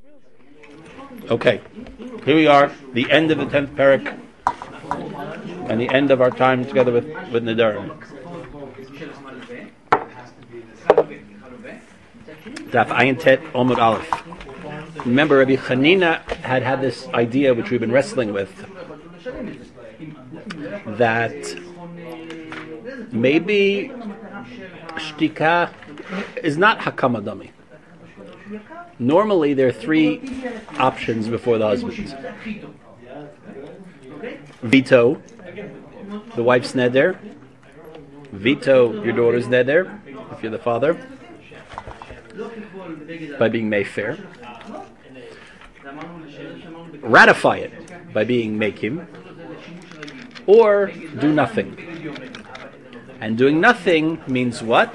Okay, here we are, the end of the 10th parak, and the end of our time together with Nidarim. Daf Ayin Tet Omud Aleph. Remember, Rabbi Chanina had this idea, which we've been wrestling with, that maybe shtika is not hakama dami. Normally, there are three options before the husband. Veto, the wife's neder. Veto, your daughter's neder, if you're the father, by being mefer. Ratify it by being mekim. Or do nothing. And doing nothing means what?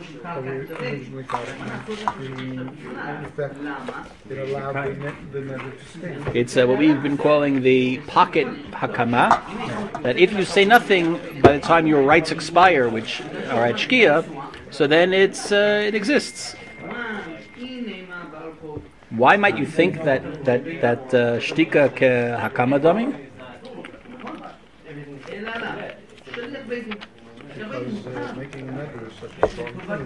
It's what we've been calling the pocket hakama, that if you say nothing by the time your rights expire, which are at shkia, so then it exists. Why might you think that shtika ke hakama dami? Making a neder is such a strong thing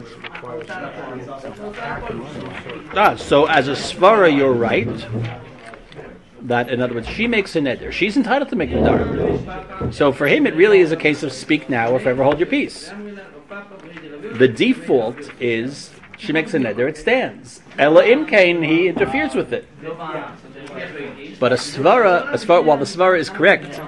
that requires so as a svara, you're right. That, in other words, she makes a neder. She's entitled to make neder. So for him, it really is a case of speak now or forever hold your peace. The default is she makes a neder, it stands. Ella imkain, he interferes with it. But a svara, while the svara is correct,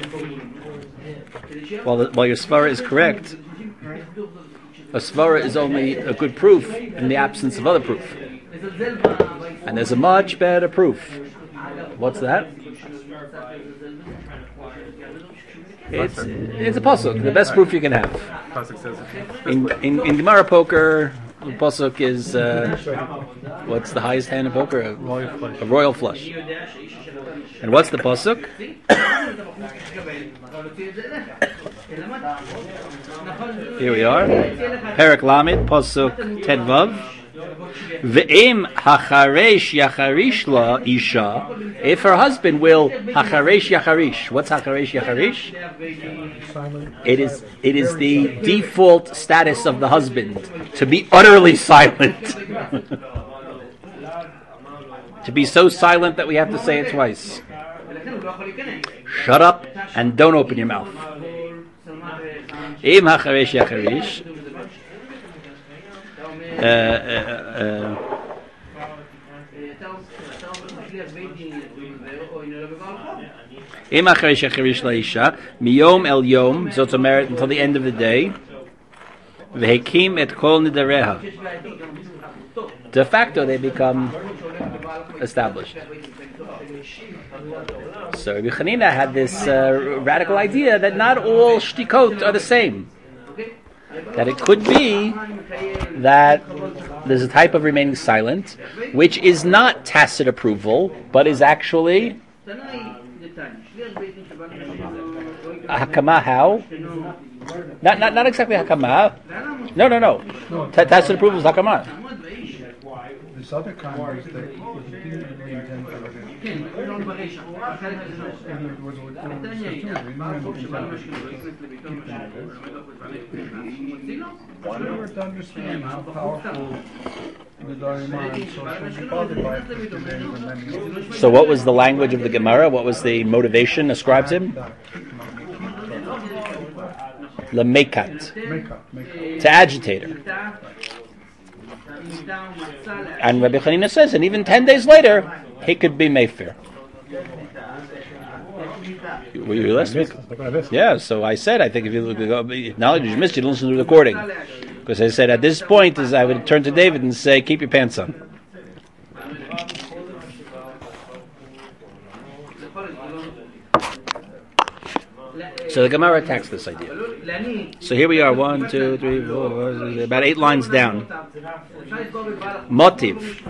while your svara is correct, a svara is only a good proof in the absence of other proof. And there's a much better proof. What's that? It's a pasuk, the best proof you can have. In Gemara poker, the pasuk is what's the highest hand in poker? A royal flush. And what's the pasuk? Here we are. Perek Lamed, pasuk Tedvav. Ve'im hacharesh yacharish la isha. If her husband will hacharesh yacharish. What's hacharesh yacharish? It is the default status of the husband to be utterly silent. To be so silent that we have to say it twice. Shut up and don't open your mouth. Im hacharesh yacharish. Im hacharesh yacharish laisha miyom el yom, so to merit until the end of the day. Vehekim et kol nidareha. De facto, they become established. So Rabbi Chanina had this radical idea that not all shtikot are the same. That it could be that there's a type of remaining silent, which is not tacit approval, but is actually hakama. How? Not exactly hakama. No. Tacit approval is hakama. this other kind was that he didn't really intend to in order to understand how powerful the Dharma So what was the language of the Gemara? What was the motivation ascribed to him? Lamekat. To agitate her. And Rabbi Chanina says, and even 10 days later, he could be Mayfair. Were you listening? Yeah, so I said, I think if you acknowledge you missed, you don't listen to the recording. Because I said, at this point, I would turn to David and say, keep your pants on. So the Gemara attacks this idea. So here we are, 1, 2, 3, 4, about 8 lines down. Motiv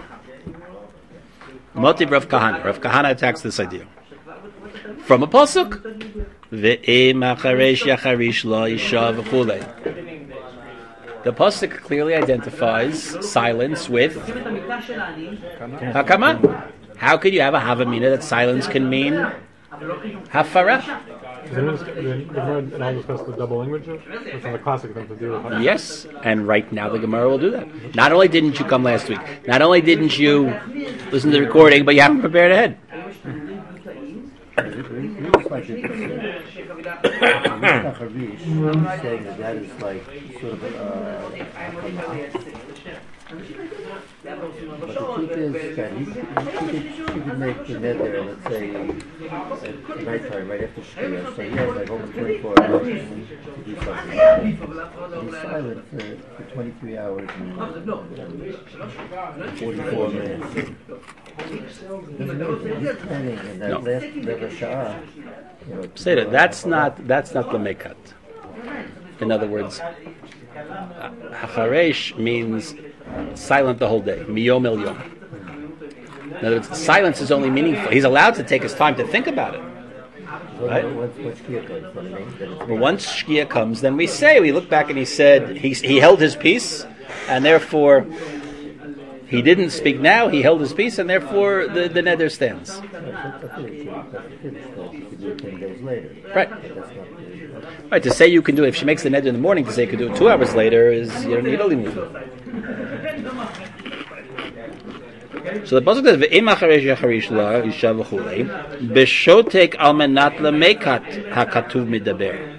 Rav Kahana. Rav Kahana attacks this idea. From a pasuk, Ve'im acharesh yacharish la isha v'chulei. The pasuk clearly identifies silence with hakama. How could you have a havamina that silence can mean hafara? And I'll discuss the double language, which are the classic things to do with. Yes, and right now the Gemara will do that. Not only didn't you come last week, not only didn't you listen to the recording, but you haven't prepared ahead. Saying that is like sort of but the truth is that she could make the neder, let's say, at nighttime, right after Shkia, so he has like over 24 hours to do something. He's silent for 23 hours and 44 minutes. He's planning, and that last Reva Sha'ah, Say that. That's not the mekat. In other words, hacharesh means silent the whole day. Miyom el yom. In other words, silence is only meaningful. He's allowed to take his time to think about it. Right? But once Shkia comes, then we look back and he said he held his peace, and therefore he didn't speak now. He held his peace, and therefore the neder stands. Right. Right. To say you can do it if she makes the neder in the morning, to say you can do it 2 hours later is you don't need only move. So the pasuk says ve'im acharesh yacharish la isha v'chulei b'shotek almenat lemekat hakatuv midaber.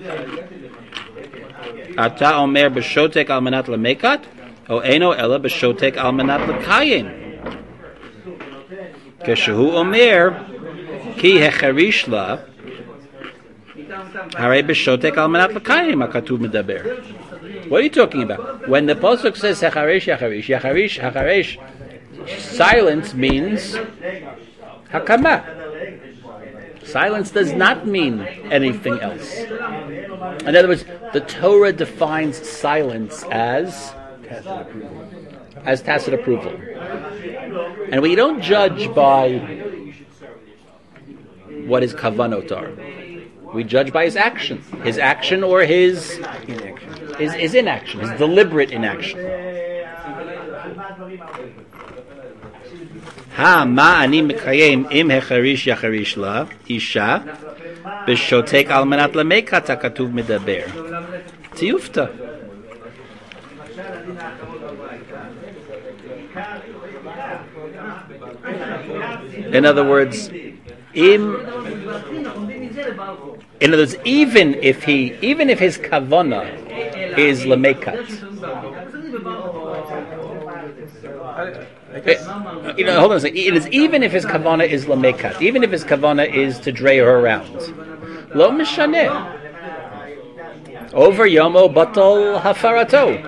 Ata omer b'shotek almenat lemekat o eno ela b'shotek almenat lekayim. Keshehu omer ki hecharish la harei b'shotek almenat lekayim hakatuv midaber. What are you talking about? When the pasuk says hecharish hacharish, silence means hakama. Silence does not mean anything else. In other words, the Torah defines silence as tacit approval. And we don't judge by what his kavanot are. We judge by his action. His action or his inaction, his deliberate inaction. Ma ani mekayem im hecharish yacharish la isha b'shotek almanat lamekat hakatuv medaber tiyufta. In other words, even if his kavana is lamekat. Hold on a second. It is even if his kavana is lamekat, even if his kavana is to dray her around. Lo mishaneh. Over yomo batal hafarato.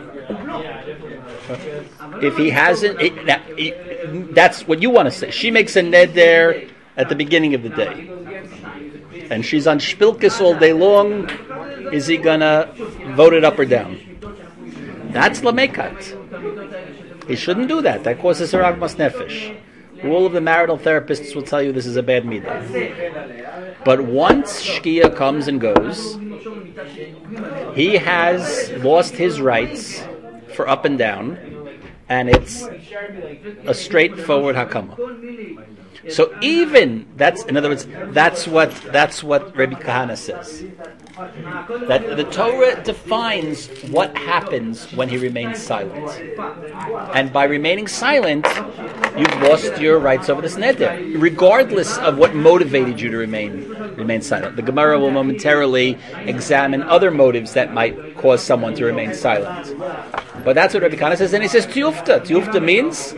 If he hasn't, that's what you want to say. She makes a neder at the beginning of the day, and she's on shpilkis all day long. Is he gonna vote it up or down? That's lamekat. He shouldn't do that. That causes a ragmas nefesh. All of the marital therapists will tell you this is a bad midah. But once Shkia comes and goes, he has lost his rights for up and down, and it's a straightforward hakama. So even in other words, that's what Rabbi Kahana says. That the Torah defines what happens when he remains silent, and by remaining silent, you've lost your rights over this neder, regardless of what motivated you to remain silent. The Gemara will momentarily examine other motives that might cause someone to remain silent. But that's what Rabbi Kahana says, and he says tiyufta. Tiyufta means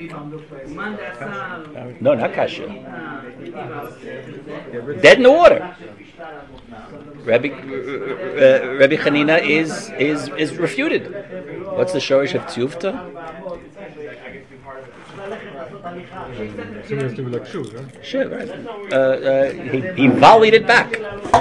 no, not kasha. Dead in the water. Rabbi Chanina is refuted. What's the shorish of tiyufta? So he has to be like shoes, right? Sure, right. He volleyed it back.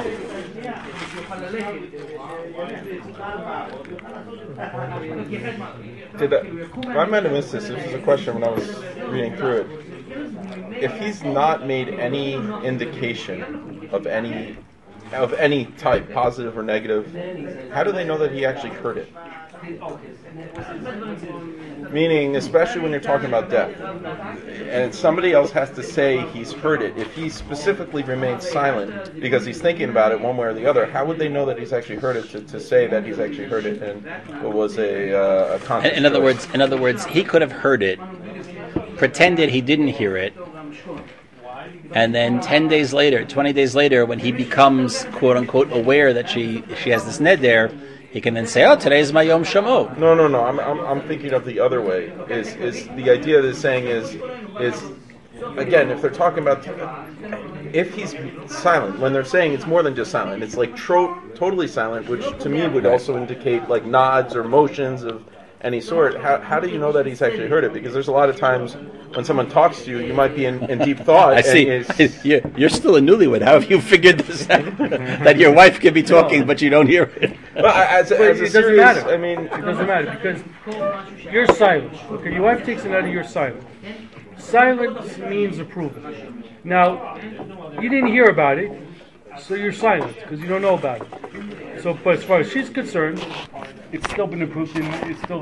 I might have missed this. This was a question when I was reading through it. If he's not made any indication of any type, positive or negative, how do they know that he actually heard it? Meaning, especially when you're talking about death, and somebody else has to say he's heard it. If he specifically remains silent because he's thinking about it one way or the other, how would they know that he's actually heard it to say that he's actually heard it and it was a conscious In other words, he could have heard it, pretended he didn't hear it, and then 10 days later, 20 days later, when he becomes quote unquote aware that she has this neder, he can then say, "Oh, today is my Yom Shamo." No. I'm thinking of the other way. Is the idea they're saying is again, if they're talking about if he's silent, when they're saying it's more than just silent, it's like totally silent, which to me would also indicate like nods or motions of any sort. How do you know that he's actually heard it? Because there's a lot of times when someone talks to you, you might be in deep thought. I see. You're still a newlywed. How have you figured this out? That your wife can be talking, but you don't hear it. Well, it doesn't matter. I mean, it doesn't matter because you're silent. Okay, your wife takes it out of your silent. Silence means approval. Now, you didn't hear about it, so you're silent because you don't know about it. So, but as far as she's concerned, it's still been approved, and it still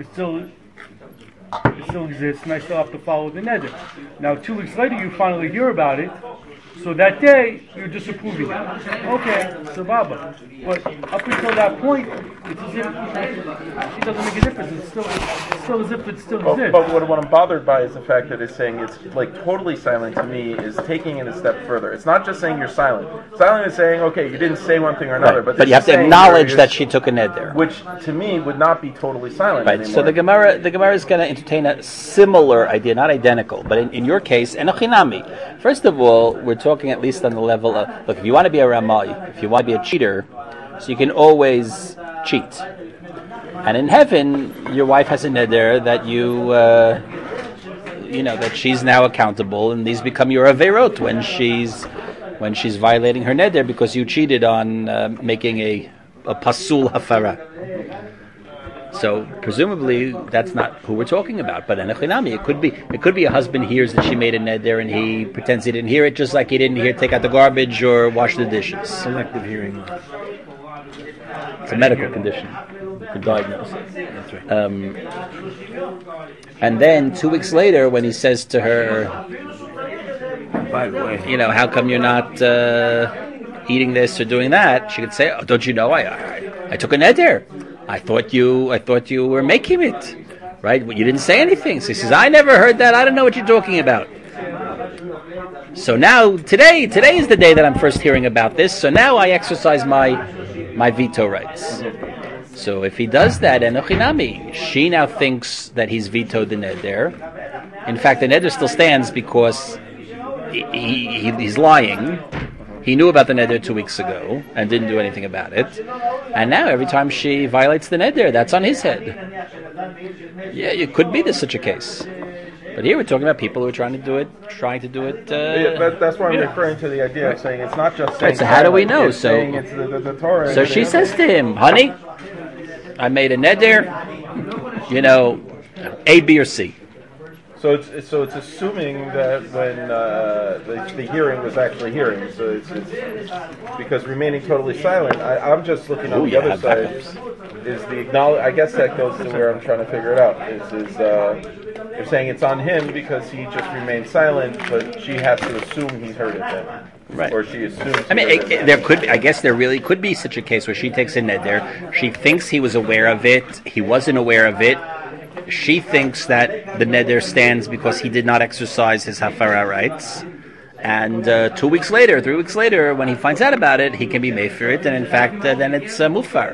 exists, and I still have to follow the neder. Now, 2 weeks later, you finally hear about it. So that day, you're disapproving it. Okay, sababa. But up until that point, it's as if it doesn't make a difference. It's still as if it still exists. But what I'm bothered by is the fact that it's saying it's like totally silent to me is taking it a step further. It's not just saying you're silent. Silent is saying, okay, you didn't say one thing or another. Right. But you have to acknowledge that she took a neder. Which, to me, would not be totally silent right. anymore. So the Gemara is going to entertain a similar idea, not identical, but in your case, enochinami. First of all, we're talking at least on the level of, look, if you want to be a ramai, if you want to be a cheater, so you can always cheat. And in heaven, your wife has a neder that that she's now accountable, and these become your averot when she's violating her neder because you cheated on making a pasul hafara. So presumably that's not who we're talking about. But enochinami, it could be a husband hears that she made a neder and he pretends he didn't hear it, just like he didn't hear take out the garbage or wash the dishes. Selective hearing. It's a medical condition to diagnose. That's right. And then 2 weeks later, when he says to her, By the way, how come you're not eating this or doing that? She could say, "Oh, don't you know I took a neder. I thought you were making it, right? You didn't say anything." So he says, "I never heard that. I don't know what you're talking about." So now today is the day that I'm first hearing about this. So now I exercise my veto rights. So if he does that, enochinami, she now thinks that he's vetoed the neder. In fact, the neder still stands because he's lying. He knew about the neder 2 weeks ago and didn't do anything about it. And now every time she violates the neder, that's on his head. Yeah, it could be such a case. But here we're talking about people who are trying to do it. That's why I'm referring to the idea of saying it's not just saying. Right, so how do we know? So it's the Torah. So she says to him, "Honey, I made a neder. A, B, or C." So it's assuming that when the hearing was actually hearing. So it's because remaining totally silent. I'm just looking on the other side. Is the acknowledge? I guess that goes to where I'm trying to figure it out. They're saying it's on him because he just remained silent, but she has to assume he's heard it then. Right. Or she assumes. I mean, I guess there really could be such a case where she takes a neder. She thinks he was aware of it. He wasn't aware of it. She thinks that the neder stands because he did not exercise his hafara rights. And 2 weeks later, 3 weeks later, when he finds out about it, he can be made for it. And in fact, then it's mufar.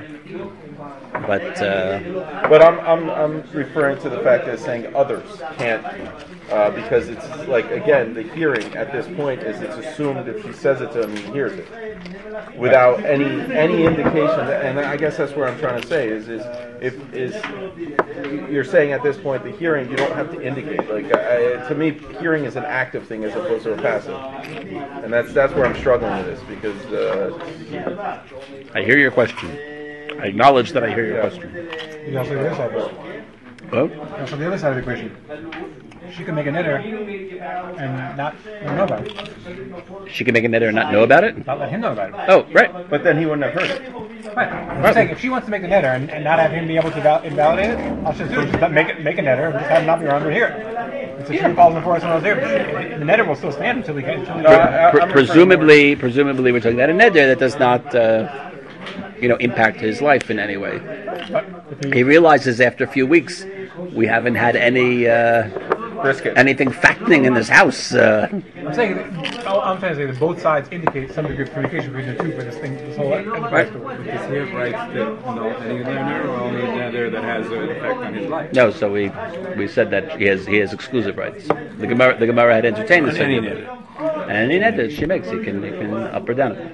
But I'm referring to the fact that it's saying others can't, because it's like, again, the hearing at this point is it's assumed if she says it to him, he hears it without any indication. And I guess that's where I'm trying to say is you're saying at this point the hearing you don't have to indicate. Like to me, hearing is an active thing as opposed to a passive, and that's where I'm struggling with this because I hear your question. I acknowledge that I hear your question. You also the other side, though. Oh? Also the other side of the equation. She can make a neder and not know about it. She can make a neder and not know about it? Not let him know about it. Oh, right. but then he wouldn't have heard it. Right. I'm saying if she wants to make the netter and not have him be able to invalidate it, I'll just make a netter and just have him not be around here. So she calls him for us when I was there. The netter will still stand until he presumably, we're talking about a neder that does not, impact his life in any way. He realizes after a few weeks we haven't had anything fattening in this house. I'm trying to say that both sides indicate some degree of communication between the two for this whole enterprise story. Does he have rights to any nether or only nether that has an effect on his life? No, so we said that he has exclusive rights. The Gemara had entertained this idea. And any neder she makes, he can up or down it.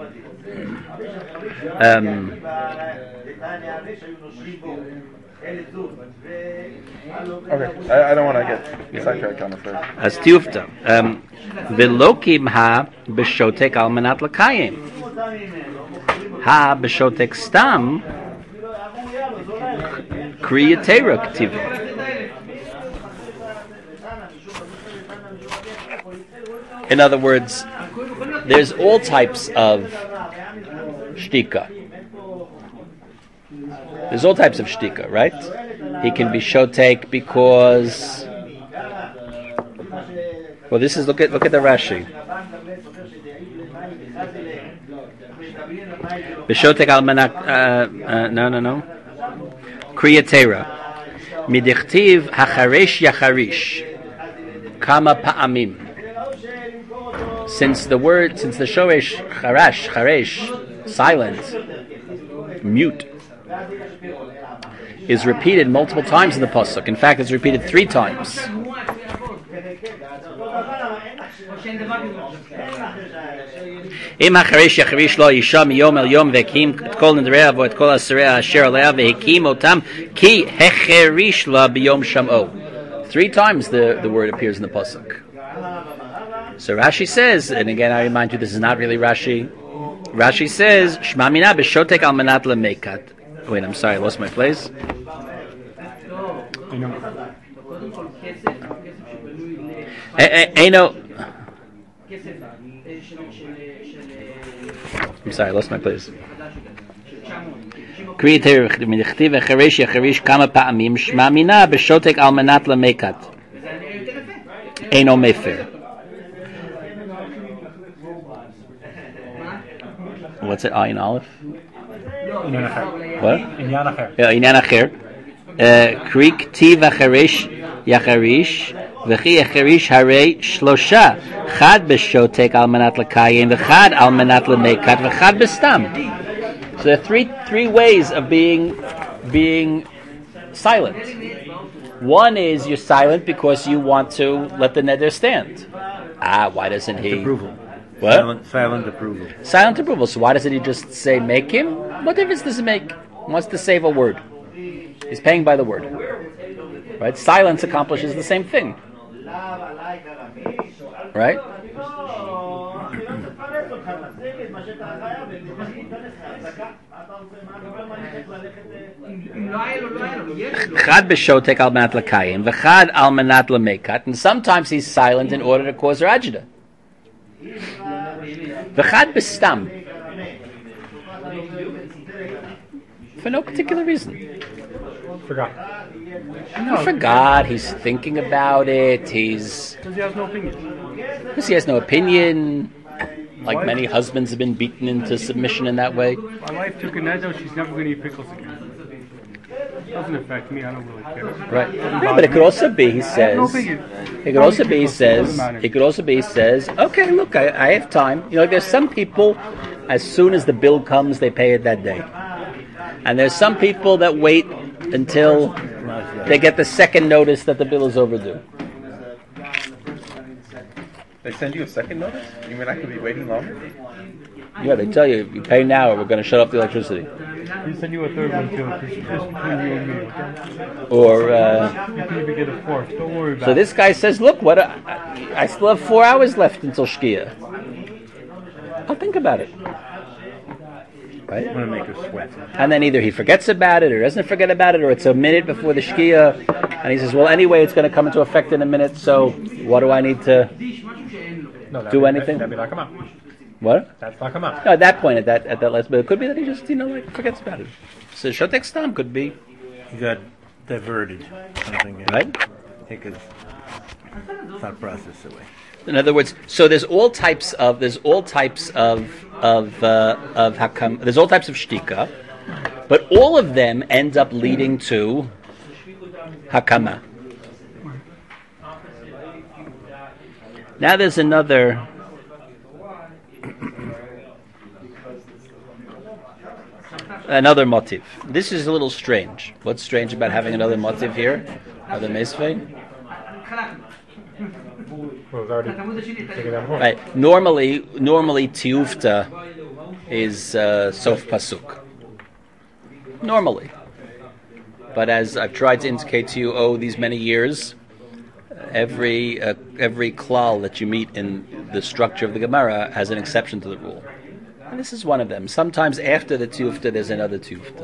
Okay, I don't want to get sidetracked on this. As tiyufta, velokim ha b'shotek al manat l'kayim, ha b'shotek stam kriyatera k'tiv. In other words, there's all types of shtika. There's all types of shtika, right? He can be shotek because. Well, this is look at the Rashi. B'shotek al manak. No. Kriyatera. Midichtiv hacharesh yacharish. Kama pa'amim. Since the shoresh charesh, silent, mute, is repeated multiple times in the pasuk. In fact, it's repeated 3 times. Im hacharesh yacharish lo yisha miyom el yom vekim et kol nidrea vo et kol asarei asher alea vehikim otam ki hecherish la biyom shamo. 3 times the word appears in the pasuk. So Rashi says, and again I remind you, this is not really Rashi. Rashi says, Shma mina b'shotek al manat lemekat. Wait, I'm sorry, I lost my place. I'm sorry, I lost my place. Kriyatera midichtiv hacharesh yacharish kama pa'amim shma mina b'shotek al manat lemekat. Eino mefer. What's it? Ayin Aleph? What? Inyan acher. Krik tiv acharish yacharish v'chi acharish harei shlosha chad b'shotek al manat l'kayim v'chad al manat l'mekat v'chad b'stam. So there are three ways of being silent. One is you're silent because you want to let the neder stand. Why doesn't he? Approval. What? Silent approval. Silent approval. So why doesn't he just say make him? What difference does it make? He wants to save a word. He's paying by the word. Right? Silence accomplishes the same thing. Right? Chad b'shotek al manat l'kayim, v'chad al manat l'mekat, and sometimes he's silent in order to cause rajda. V'chad b'stam, for no particular reason. Forgot. He forgot. He's thinking about it. Because he has no opinion. Because he has no opinion. Like many husbands have been beaten into submission in that way. My wife took a neder, she's never going to eat pickles again. Doesn't affect me, I don't really care. Right. No, but it could also be, he says, it could also be, he says, okay, look, I have time. There's some people, as soon as the bill comes, they pay it that day. And there's some people that wait until they get the second notice that the bill is overdue. They send you a second notice? You mean I could be waiting longer? Yeah, they tell you, you pay now or we're going to shut off the electricity. He'll send you a third one too. Just between you and me, okay? Or, You can even get a fourth. Don't worry about it. so this guy says, look, I still have 4 hours left until Shkia. I'll think about it. Right? I want to make her sweat. And then either he forgets about it or doesn't forget about it, or it's a minute before the Shkia, and he says, well, anyway, it's going to come into effect in a minute, so what do I need to do anything? That'd be like, come on. What? That's not come up. No, at that point, at that last, but it could be that he just forgets about it. So shotek stam could be He got diverted. Something. right. Take his thought process away. In other words, so there's all types of hakam. There's all types of shtika, but all of them end up leading to hakama. Now there's another motive. This is a little strange. What's strange about having another motive here? Another mesvei? Well, it was already taken down before. Right. Normally tiufta is sof pasuk. Normally, but as I've tried to indicate to you, these many years, every klal that you meet in the structure of the Gemara has an exception to the rule, and this is one of them. Sometimes after the tiufta, there's another tiufta.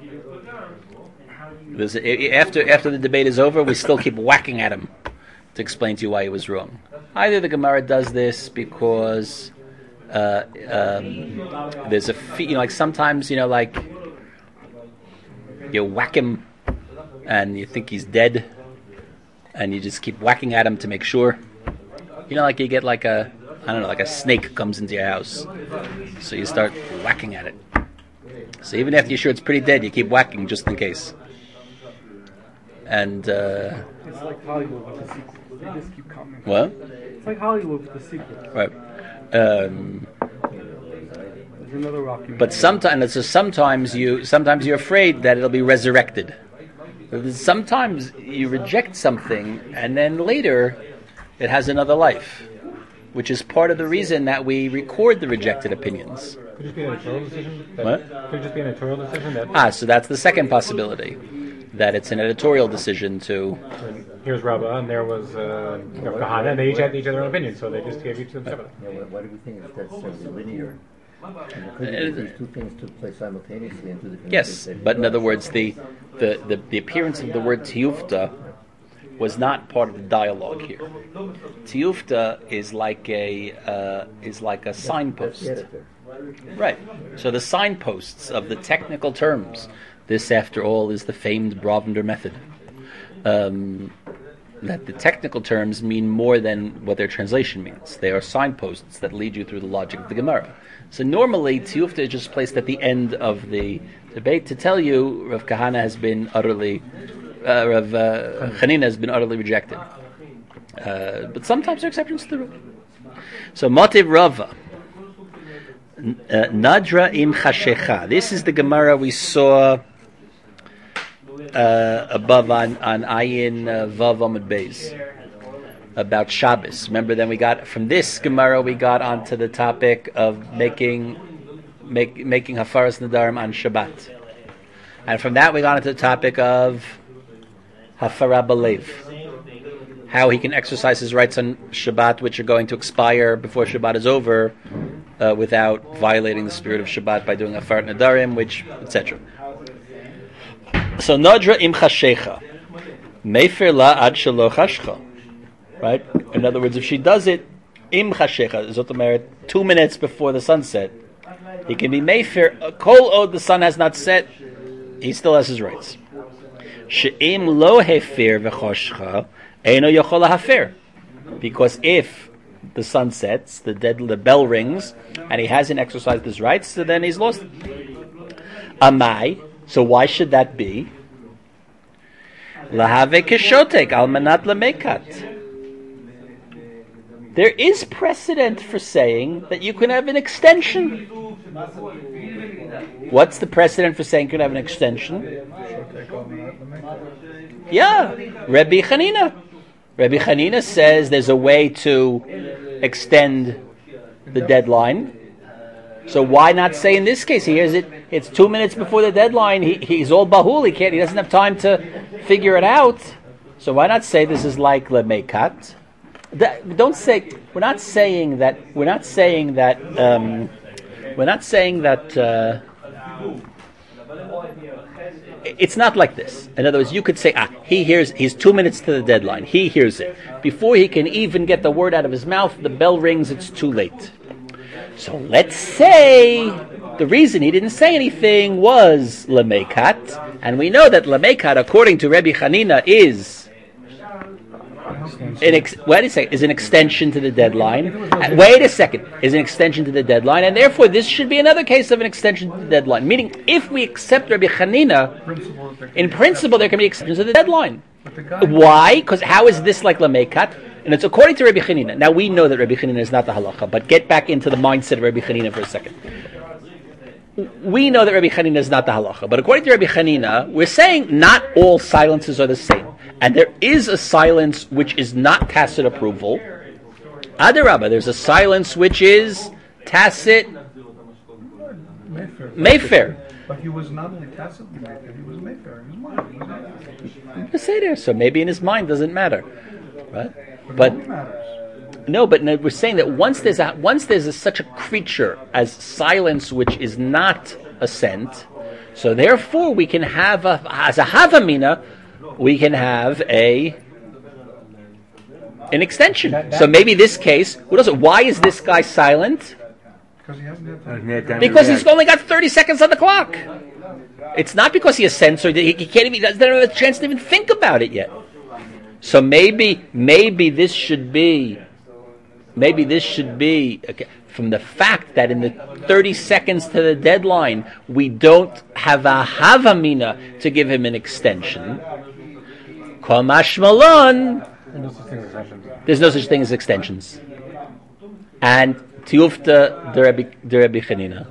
After the debate is over, we still keep whacking at him to explain to you why he was wrong. Either the Gemara does this because there's a like sometimes like you whack him and you think he's dead, and you just keep whacking at him to make sure. Like you get like a snake comes into your house, so you start whacking at it. So even after you're sure it's pretty dead, you keep whacking just in case. And It's like Hollywood with the sequel. They just keep coming. what? It's like Hollywood with the sequel. Right. There's another Rocky. But sometimes you're afraid that it'll be resurrected. Sometimes you reject something and then later it has another life, which is part of the reason that we record the rejected opinions. Could it just be an editorial decision? What? Could it just be an editorial decision? So that's the second possibility, that it's an editorial decision to. Here's Rabbah, and there was Kahana, and they each had their own opinion, so they just gave each of them separately. Yeah, why do we think it's necessarily linear? And it could be that these two things took place simultaneously in two different Yes, but in other words, the appearance of the word tiyufta was not part of the dialogue here. Tiyufta is like a signpost, right? So the signposts of the technical terms. This, after all, is the famed Bravender method. That the technical terms mean more than what their translation means. They are signposts that lead you through the logic of the Gemara. So normally, tiyufta is just placed at the end of the debate to tell you Rav Kahana has been utterly, Rav Chanina has been utterly rejected. But sometimes there are exceptions to the rule. So motiv Rava. Nadra im chashecha. This is the Gemara we saw above on Ayin Vav Amud Beis about Shabbos. Remember, then we got from this Gemara we got onto the topic of making Hafaras Nadarim on Shabbat, and from that we got into the topic of Hafara Balev, how he can exercise his rights on Shabbat, which are going to expire before Shabbat is over, without violating the spirit of Shabbat by doing Hafarat Nadarim, which etc. So Nadra im chashecha, mefer la ad shelo chashcha. Right? In other words, if she does it im chashecha, zotomeret 2 minutes before the sunset, he can be mefer kol od the sun has not set, he still has his rights. She'im lo hefer v'choshcha eino yochol hafer, because if the sun sets, the bell rings, and he hasn't exercised his rights, so then he's lost. Amai. So why should that be? Lahave keshotek al manat lemekat. There is precedent for saying that you can have an extension. What's the precedent for saying you can have an extension? Yeah, Rabbi Chanina. Rabbi Chanina says there's a way to extend the deadline. So why not say in this case? He hears it. It's 2 minutes before the deadline. He's all bahul. He doesn't have time to figure it out. So why not say this is like lemekat? Don't say. We're not saying that. It's not like this. In other words, you could say, he's 2 minutes to the deadline. He hears it. Before he can even get the word out of his mouth, the bell rings, it's too late. So let's say the reason he didn't say anything was Lamekat, and we know that Lamekat, according to Rabbi Hanina, is is an extension to the deadline. Wait a second, is an extension to the deadline, and therefore this should be another case of an extension to the deadline. Meaning, if we accept Rabbi Hanina, in principle there can be extensions to the deadline. Why? Because how is this like Lamekat? And it's according to Rabbi Hanina. Now we know that Rabbi Hanina is not the halacha, but get back into the mindset of Rabbi Hanina for a second. We know that Rabbi Hanina is not the halacha, but according to Rabbi Hanina, we're saying not all silences are the same. And there is a silence which is not tacit approval. Adarabba, there's a silence which is tacit Mayfair. But he was not only tacitly Mayfair, he was Mayfair in his mind. Just say there. So maybe in his mind doesn't matter, right? But no, but no, we're saying that once there's such a creature as silence which is not assent, so therefore we can have as a havamina, we can have an extension. So maybe this case, why is this guy silent? Because he's only got 30 seconds on the clock. It's not because he assents, or he can't even, he doesn't have a chance to even think about it yet. So maybe this should be okay, from the fact that in the 30 seconds to the deadline we don't have a havamina to give him an extension. Kamash Malon, there's no such thing as extensions. And Tiufta the Rebbe Chanina.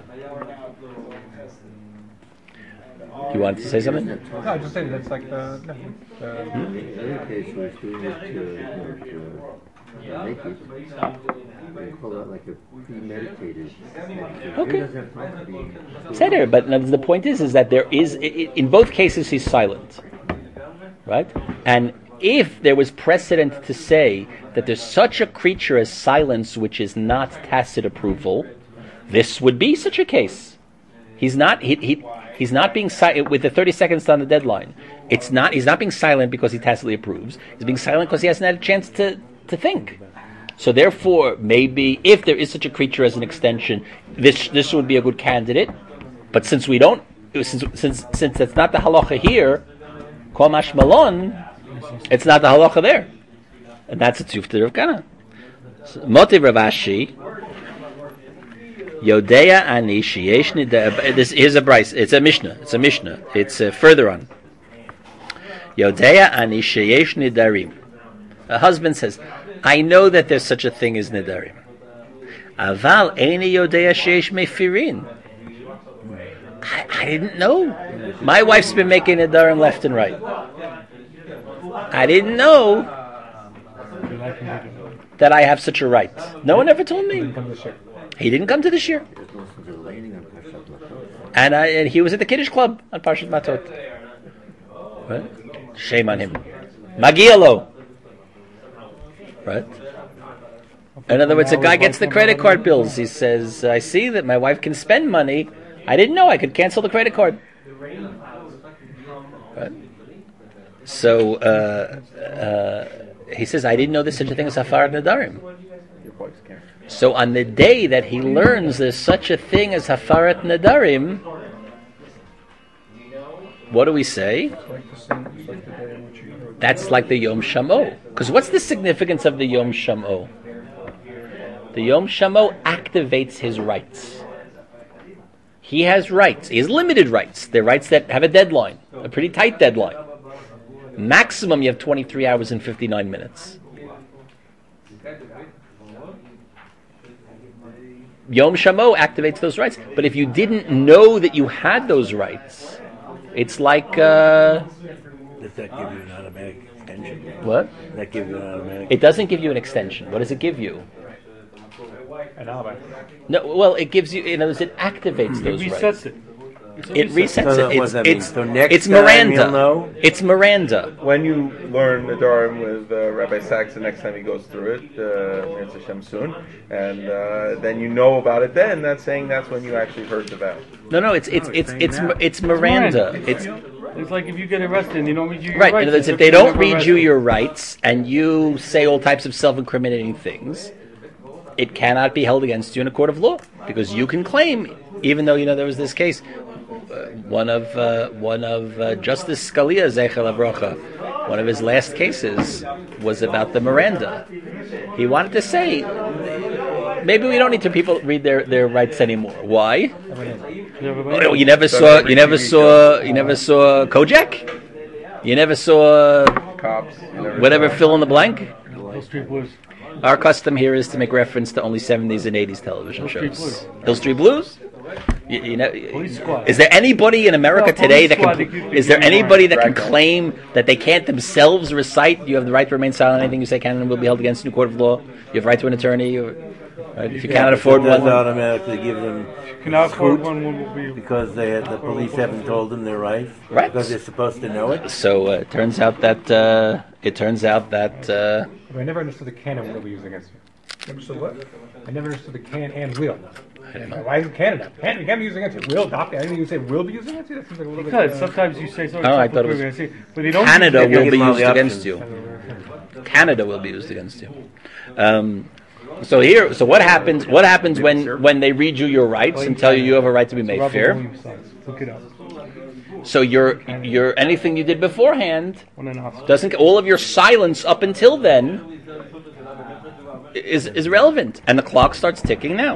You wanted to say something? No, I just saying that's like the. In any case, where it's doing it to make it, they call that like a premeditated. Okay. It doesn't have to be. Seder, but the point is that there is, in both cases he's silent, right? And if there was precedent to say that there's such a creature as silence which is not tacit approval, this would be such a case. He's not he's not being silent with the 30 seconds on the deadline. He's not being silent because he tacitly approves. He's being silent because he hasn't had a chance to think. So therefore, maybe if there is such a creature as an extension, this would be a good candidate. But since we don't, since that's not the halacha here, kol mash malon, it's not the halacha there, and that's a tzufta Rav Kana. Motiv Rav Ashi. Yodea ani sheyesh nidar. This is a brayso. It's a mishnah. It's further on. Yodea ani sheyesh nidarim. A husband says, "I know that there's such a thing as nidarim. Aval eini yodea sheyesh mefirin. I didn't know. My wife's been making nidarim left and right. I didn't know that I have such a right. No one ever told me." He didn't come to the shir. And he was at the Kiddush Club on Parshat Matot. Right? Shame on him. Magialo. Right? In other words, a guy gets the credit card bills. He says, I see that my wife can spend money. I didn't know I could cancel the credit card. Right? So, he says, I didn't know there's such a thing as Hafar Nadarim. So on the day that he learns there's such a thing as Hafarat Nadarim, what do we say? That's like the Yom Shamo. Because what's the significance of the Yom Shamo? The Yom Shamo activates his rights. He has rights. He has limited rights. They're rights that have a deadline, a pretty tight deadline. Maximum you have 23 hours and 59 minutes. Yom Shamo activates those rights. But if you didn't know that you had those rights, it's like... Does that give you an automatic extension? What? Does that give you an automatic... It doesn't give you an extension. What does it give you? An alibi. No, well, it gives you... In other words, it activates those rights. Resets it. It resets So it. what does that mean? So next It's time Miranda. you'll know? It's Miranda. When you learn Nadarim with Rabbi Sachs, the next time he goes through it, Mirza Hashem soon, and then you know about it. Then that's saying that's when you actually heard the vow. No, it's Miranda. It's like if you get arrested and they don't read you your Right. rights. In other words, it's if they like don't you're read never you arrested. your rights and you say all types of self-incriminating things, it cannot be held against you in a court of law, because you can claim, even though there was this case, one of Justice Scalia, Zeichel Avrocha, one of his last cases was about the Miranda. He wanted to say, maybe we don't need to people read their rights anymore. Why? Oh, you never saw Kojak? You never saw Cops. whatever fill in the blank? Hill Street Blues. Our custom here is to make reference to only 70s and 80s television Hill Street shows. Blues. Hill Street Blues? Police Squad. Is there anybody in America No, today that Police can? Squad, Is there anybody that can Dragnet. claim that they can't themselves recite? You have the right to remain silent. Anything you say can and will be held against you in a court of law. You have right to an attorney. Right? If you cannot afford It does one, automatically give them Cannot afford scoot one will be. because the police haven't told them their rights. Right. Because they're supposed to know it. so it turns out that I never understood the can and wheel we use against you. Never said what? I never understood the can and wheel. I don't know. Why is it Canada? Can be used against you. Will, doctor. I didn't even say will be used against you. That seems like a little bit. Because sometimes you say something. Oh, I thought it was- But they don't. Canada use it will be them all used the against options. you. Canada will be used against you. So what happens? What happens when they read you your rights and tell you have a right to be made Robert fair? Williams songs. Look it up. So your anything you did beforehand 1.5. doesn't, all of your silence up until then is irrelevant, and the clock starts ticking now.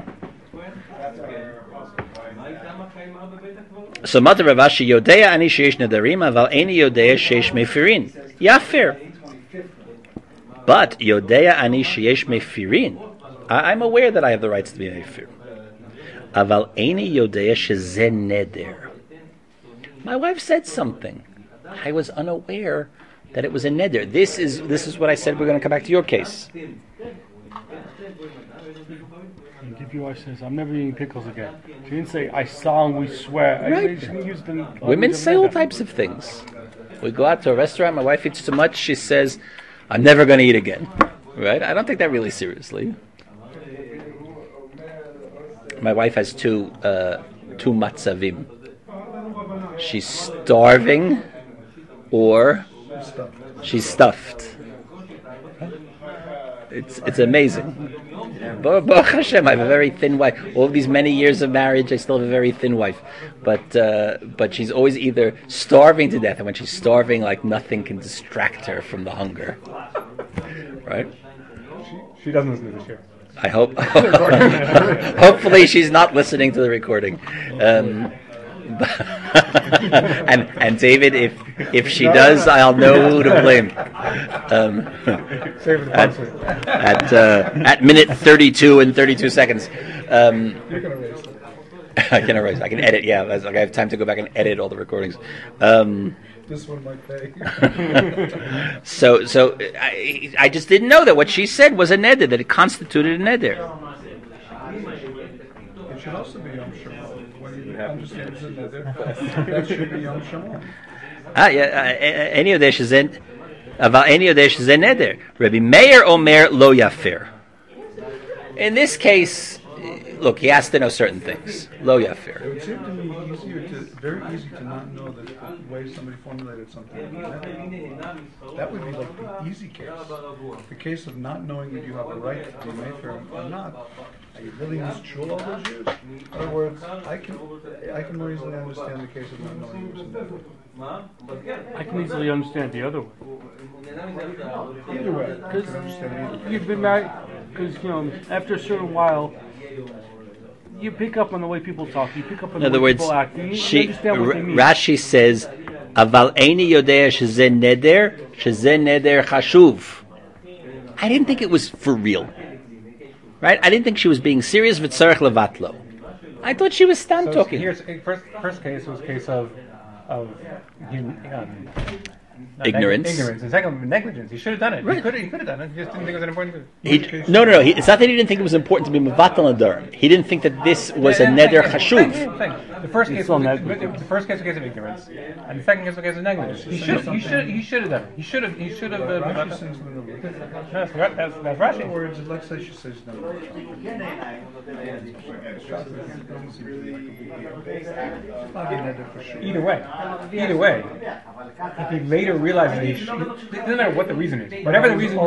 So Matar Rav Ashi Yodea ani sheish nadarim aval eni yodea sheish mefirin. Yafir. But Yodea ani sheish mefirin. I'm aware that I have the rights to be mefir. Aval eni yodea sheze neder. My wife said something. I was unaware that it was a neder. This is what I said. We're going to come back to your case. And if your wife says, "I'm never eating pickles again," she didn't say, "I solemnly swear." Right. She didn't use the Women say all types of things. We go out to a restaurant. My wife eats too much. She says, "I'm never going to eat again." Right? I don't take that really seriously. My wife has two matzavim. She's starving, or she's stuffed. It's amazing. Baruch Hashem, I have a very thin wife. All these many years of marriage, I still have a very thin wife. But she's always either starving to death, and when she's starving, like nothing can distract her from the hunger. Right? She doesn't listen to this show. I hope. Hopefully, she's not listening to the recording. And David, if she does, I'll know who to blame. Save it for the concert. At minute 32 and 32 seconds. I can erase. I can edit. Yeah, I have time to go back and edit all the recordings. This one might pay. So I just didn't know that what she said was a neder, that it constituted a neder. It should also be Yom Shimon. When you understand the nether, that should be Yom Shimon. Any of this is in. Any of this is a neder. Rabbi Meir Omer lo yafir. In this case, look, he has to know certain things. Lo yafir. It would seem to me very easy to not know the way somebody formulated something. That would be like the easy case. The case of not knowing that you have a right to be made fair or not. Are you living in this shul all those years? In other words, I can reasonably understand the case of not knowing you was a nether. I can easily understand the other way. Either way, I can understand either. You've been married because after a certain while, you pick up on the way people talk. You pick up on In the other way words, people act. You understand what they mean. Rashi says, "Aval eini yodea sheze neder, sheze neder chashuv." I didn't think it was for real, right? I didn't think she was being serious. V'tzarech levatlo. I thought she was stand So talking. here's first case was a case of Ignorance. Ignorance. And second, negligence. He should have done it. Right. He could have done it. He just didn't think it was an important. No. It's not that he didn't think it was important to be mevatel nadarim. He didn't think that this was a neder chashuv. the first case, still was, negligent. the first case was a case of ignorance, and the second case was a case of negligence. He should have done it. He should have. Rashi sings the middle. That's In other Rashi. words, let's say she says no. Not a neder for sure. Either way, if he later realizes that it doesn't matter what the reason is, whatever the reason.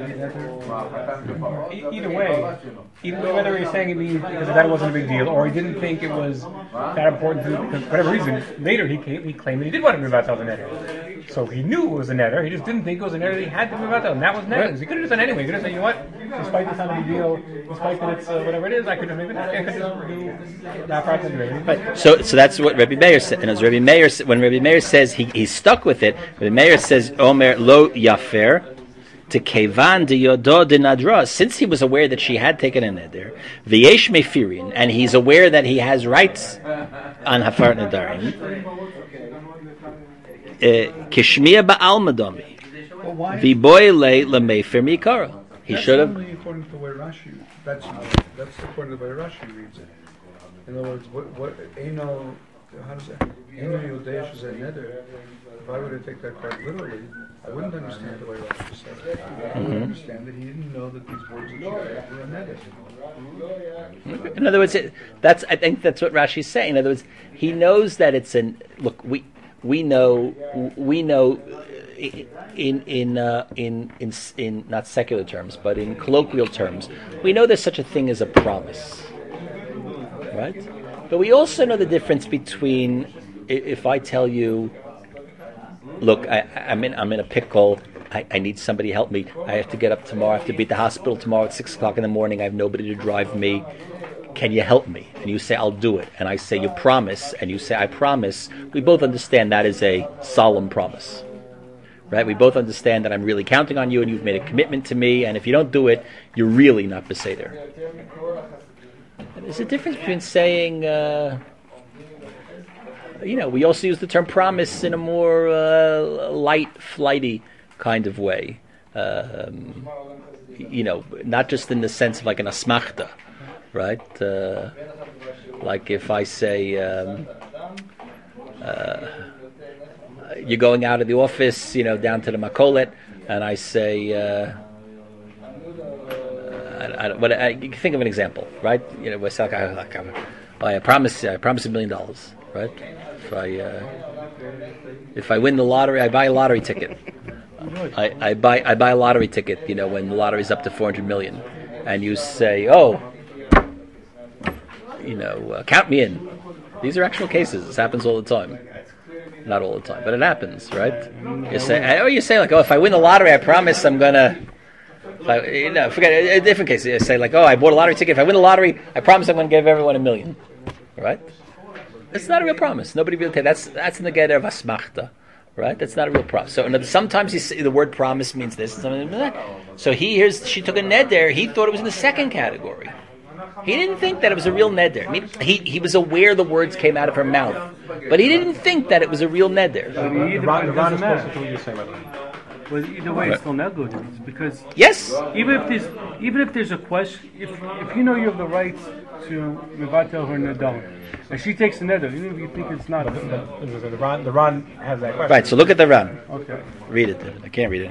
Either way, whether he's saying it means because that wasn't a big deal, or he didn't think it was that important to him because for whatever reason, later he claimed that he did want to move out the netter. So he knew it was a netter, he just didn't think it was a netter that he had to move out, and that was negligence. He could have just done it anyway. He could have said, you know what, despite this not a big deal, despite that it's whatever it is, I could just make it, I could just do that part of the Right. So that's what Rabbi Meir said. And as Rabbi Meir, when Rabbi Meir says he's stuck with it, Rabbi Meir says, Omer lo yafer, to kevan de yodo de nadra, since he was aware that she had taken a neder, v'yesh mefirin, and he's aware that he has rights on hafar nadarim, kishmiya ba'al madami, v'boyle lemefer mikara. He should have. Only according to the way Rashi. That's according to the way Rashi reads it. In other words, what Eino, how does that? Eino Yodesh is a neder. If I were to take that quite literally, I wouldn't understand the way Rashi said it. I would understand that he didn't know that these words that she read were a neder. In other words, I think that's what Rashi's saying. In other words, he knows that it's an look. We know in not secular terms, but in colloquial terms, we know there's such a thing as a promise, right? But we also know the difference between if I tell you, look, I'm in a pickle. I need somebody to help me. I have to get up tomorrow. I have to be at the hospital tomorrow at 6:00 in the morning. I have nobody to drive me. Can you help me? And you say, I'll do it. And I say, you promise. And you say, I promise. We both understand that is a solemn promise. Right? We both understand that I'm really counting on you and you've made a commitment to me. And if you don't do it, you're really not beseder. There's a difference between saying, we also use the term promise in a more light, flighty kind of way. Not just in the sense of like an asmachta. Right? Like if I say, you're going out of the office, down to the makolet, and I say, you can think of an example, right? I promise $1 million, right? If I win the lottery, I buy a lottery ticket. I buy a lottery ticket, when the lottery's up to 400 million, and you say, count me in. These are actual cases. This happens all the time. Not all the time, but it happens, right? You say like, if I win the lottery, I promise I'm gonna. Forget a different case. You say like, I bought a lottery ticket. If I win the lottery, I promise I'm gonna give everyone $1 million. Right? It's not a real promise. Nobody will take. That's in the gather of asmachta, right? That's not a real promise. So sometimes the word promise means this and something like that. So she took a neder. He thought it was in the second category. He didn't think that it was a real neder. I mean, he was aware the words came out of her mouth, but he didn't think that it was a real neder. But either way, it's still negligence because yes, even if there's a question, if you know you have the right to mevatel her nedar, and she takes the neder, even if you think it's not. The Ran has that question. Right. So look at the Ran. Okay. Read it. I can't read it.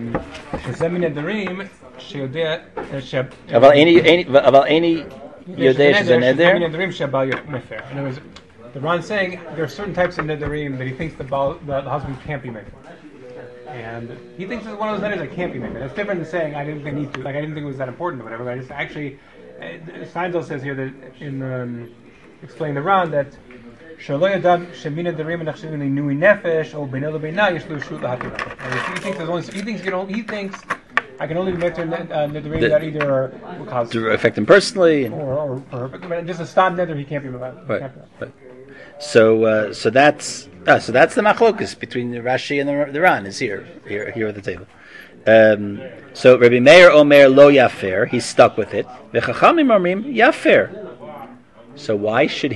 אבל any יודע שזה נדר. In other words, the Ran saying there are certain types of nedarim that he thinks the husband can't be making. And he thinks it's one of those nedars that can't be making. That's different than saying I didn't think it was that important or whatever. I just actually, Steinzel says here that in explain the Ran that שלא ידע שמין נדרים נחשבים לעינוי נפש או בינו לבינה יש לו רשות להתיר. He thinks I can only make nedarim that either are cause to affect him personally, or just a stam neder he can't be about. Right. So that's the machlokus between the Rashi and the Ran is here at the table. So Rabbi Meir Omer lo yafer, he's stuck with it. V'chachamim omrim yafer. So why should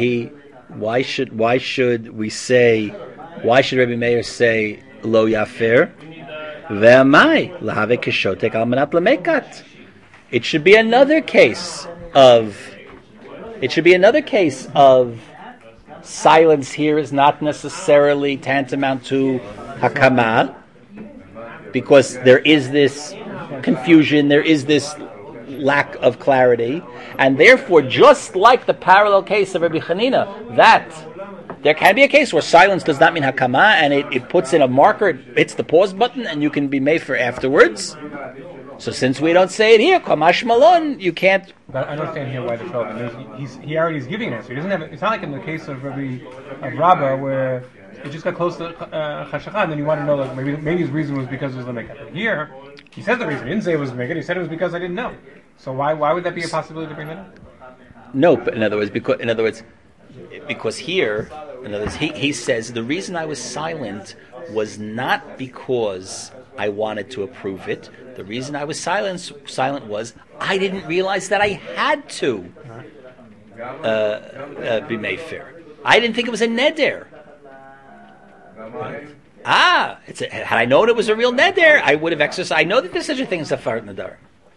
Rabbi Meir say lo yafer? Ve'amai lahave kishotek al manat lamekat. It should be another case of silence here is not necessarily tantamount to hakama, because there is this confusion, there is this lack of clarity, and therefore, just like the parallel case of Rabbi Chanina, that there can be a case where silence does not mean hakama, and it puts in a marker, it hits the pause button, and you can be made for afterwards. So since we don't say it here, Kamash Malon, you can't. But I don't understand here why the Felden. He already is giving an answer. He doesn't have. It's not like in the case of Rabbah where it just got close to Chashachah, and then you want to know like maybe his reason was because it was Lemekah. Here, he said the reason. He didn't say it was Lemekah. He said it was because I didn't know. So why would that be a possibility to bring that up? No, but in other words, because here, in other words, he says the reason I was silent was not because I wanted to approve it. The reason I was silent was I didn't realize that I had to be made fair. I didn't think it was a neder. Had I known it was a real neder, I would have exercised. I know that there's such a thing as a farat nadar.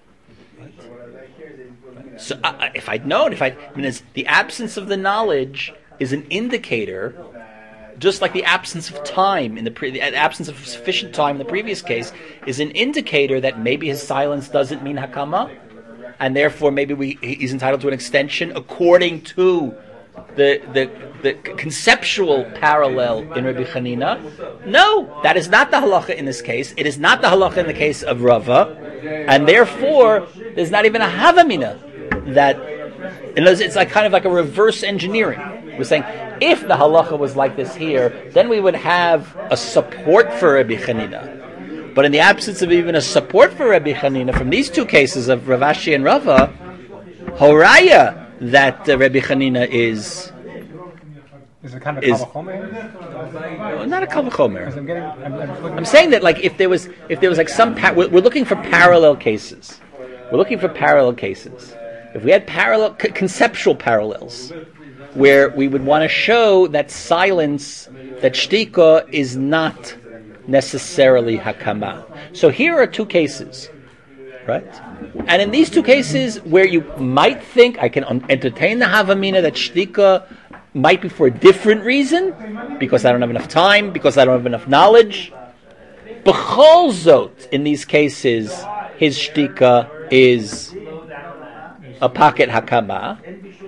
So if I'd known, the absence of the knowledge is an indicator, just like the absence of time the absence of sufficient time in the previous case is an indicator that maybe his silence doesn't mean hakama, and therefore maybe he's entitled to an extension according to the conceptual parallel in Rabbi Chanina. No, that is not the halacha in this case. It is not the halacha in the case of Rava, and therefore there's not even a havamina that. It's like kind of like a reverse engineering. We're saying if the halacha was like this here, then we would have a support for Rabbi Chanina. But in the absence of even a support for Rabbi Chanina from these two cases of Rav Ashi and Rava, horaya that Rabbi Chanina is. Is it kind of kavachomer? Not a kavachomer. I'm saying that like if there was like some we're looking for parallel cases. We're looking for parallel cases. If we had conceptual parallels, where we would want to show that silence, that shtika is not necessarily hakama. So here are two cases, right? And in these two cases, where you might think I can entertain the havamina that shtika might be for a different reason, because I don't have enough time, because I don't have enough knowledge. B'chol zot, in these cases, his shtika is a pocket hakama,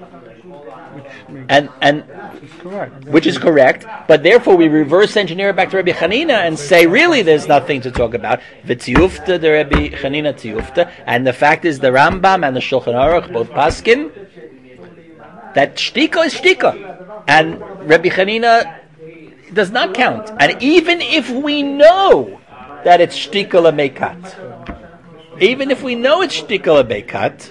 and which is correct, but therefore we reverse engineer it back to Rabbi Chanina and say really there's nothing to talk about. V'tiyufta the Rabbi Chanina tiyufta, and the fact is the Rambam and the Shulchan Aruch both paskin that shtika is shtika, and Rabbi Chanina does not count. And even if we know that it's shtika lemekat, even if we know it's shtika lemekat,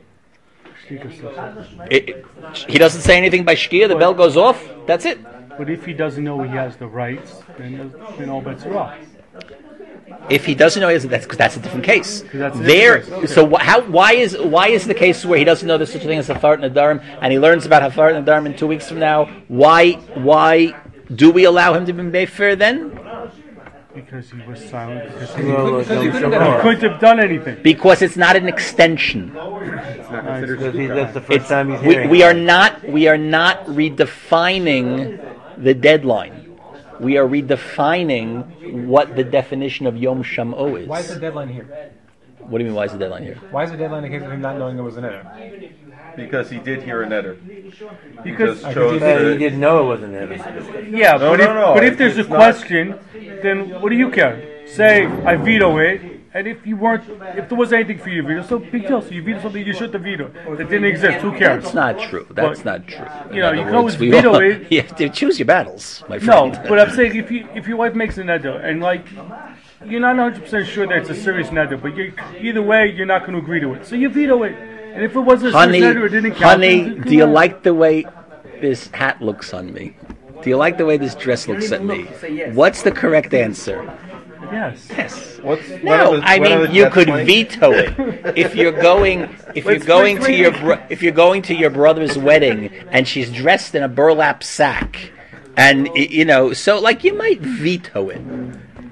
he doesn't say anything by shkia, the bell goes off, that's it. But if he doesn't know he has the rights, then all bets are off. If he doesn't know he has, that's a different case. Okay. So why is the case where he doesn't know there's such a thing as Hafarat Nadarim, and he learns about Hafarat Nadarim in 2 weeks from now? Why do we allow him to be made fair then? Because he was silent. Because he couldn't have done anything. Because it's not an extension. That's the first time he's hearing. We are not redefining the deadline. We are redefining what the definition of Yom Sham'o is. Why is the deadline here? What do you mean? Why is the deadline here? Why is the deadline in the case of him not knowing there was an neder? Because he did hear a neder. Because he didn't know it was an neder. Yeah, but if there's a question, then what do you care? Say I veto it, and if there was anything for you to veto, so big deal. So you veto something you shouldn't have vetoed. That didn't exist. Who cares? That's not true. That's not true. You know, you can always veto it. You have to choose your battles, my friend. No, but I'm saying if your wife makes a neder and like you're not 100% sure that it's a serious neder, but either way you're not going to agree to it, so you veto it. And if it wasn't a serious neder, it didn't count. Honey, do you like the way this hat looks on me? Do you like the way this dress looks at me? What's the correct answer? Yes. Yes. You could veto it if you're going to your brother's wedding and she's dressed in a burlap sack, and so like you might veto it.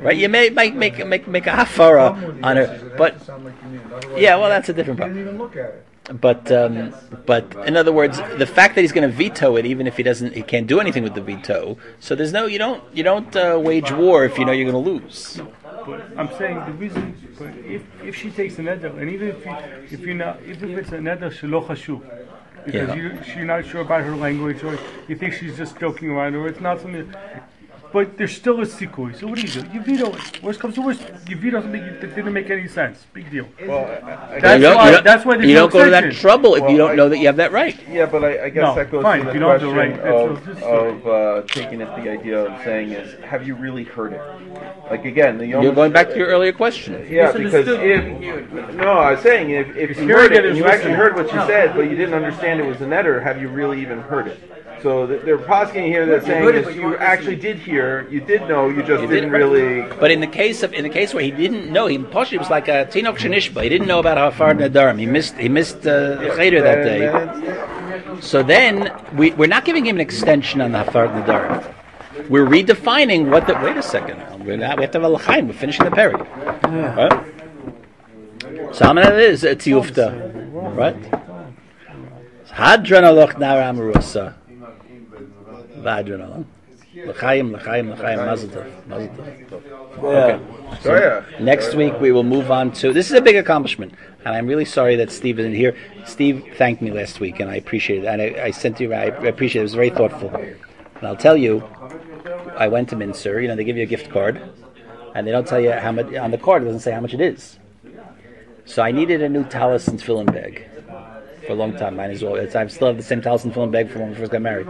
right? You may make a hafara on her, but yeah, well, that's a different He didn't problem. even look at it. But in other words, the fact that he's going to veto it, even if he can't do anything with the veto. So there's no, you don't wage war if you know you're going to lose. But I'm saying the reason, but if she takes a neder, and even if it's a neder shelo chashuv, because you're not sure about her language, or you think she's just joking around, or it's not something. But there's still a sikui. So what do? You veto it. Worst comes to worst, you veto something that didn't make any sense. Big deal. Well, That's why there's you no don't go to that extension. trouble if you don't know that you have that right. yeah, but I guess No, that goes fine, to if the you don't have the question right, of taking it. The idea of saying is, have you really heard it? Like again, You're going back to your earlier question. Yeah, because I was saying if you heard it and you actually heard what she said, but you didn't understand it was a netter, have you really even heard it? So they're positing here that saying is you actually did hear, you did know, you just didn't really. But in the case where he didn't know, he was like a tinok shenishba. He didn't know about hafar nadarim. He missed cheder that day. So then we're not giving him an extension on the hafar nadarim. We're redefining what the. Wait a second. We have to have a l'chaim. We're finishing the peri. Right? So how many is it? Tiyufta, right? Hadran aloch naram rusa. Hadran aloch. L'chaim, mazel tov. Okay. So next week we will move on to. This is a big accomplishment, and I'm really sorry that Steve isn't here. Steve thanked me last week, and I appreciate it. And I sent you. I appreciate it. It was very thoughtful. And I'll tell you, I went to Mincer. They give you a gift card, and they don't tell you how much on the card. It doesn't say how much it is. So I needed a new talus and tefillin bag for a long time. Mine as well. I still have the same talus and tefillin bag from when we first got married.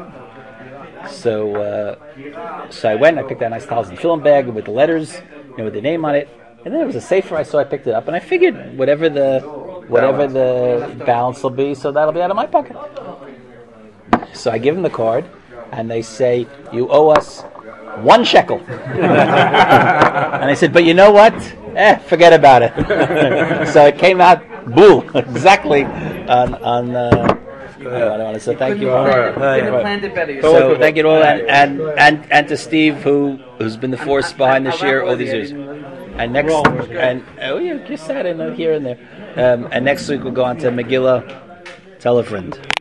So I went. I picked out a nice talus and tefillin bag with the letters, with the name on it. And then there was a safer. I saw. I picked it up, and I figured whatever the balance will be, so that'll be out of my pocket. So I give them the card. And they say, you owe us 1 shekel. And I said, but you know what? Forget about it. So it came out, boo, exactly on I want to say thank you all. So thank you all, and to Steve, who's been the force behind this year all these years. And you sat in here and there. And next week we'll go on to Megillah. Tell a friend.